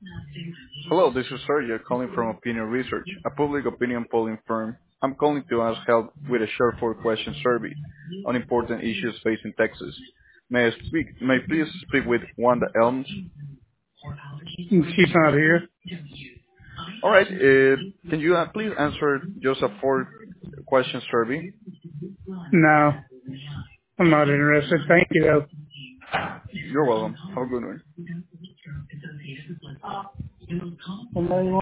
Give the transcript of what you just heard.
Hello, this is Sergio calling from Opinion Research, a public opinion polling firm. I'm calling to ask help with a short four-question survey on important issues facing Texas. May I please speak with Wanda Elms? She's not here. All right, can you please answer just a four-question survey? No, I'm not interested. Thank you, though. You're welcome. Have a good one. Somebody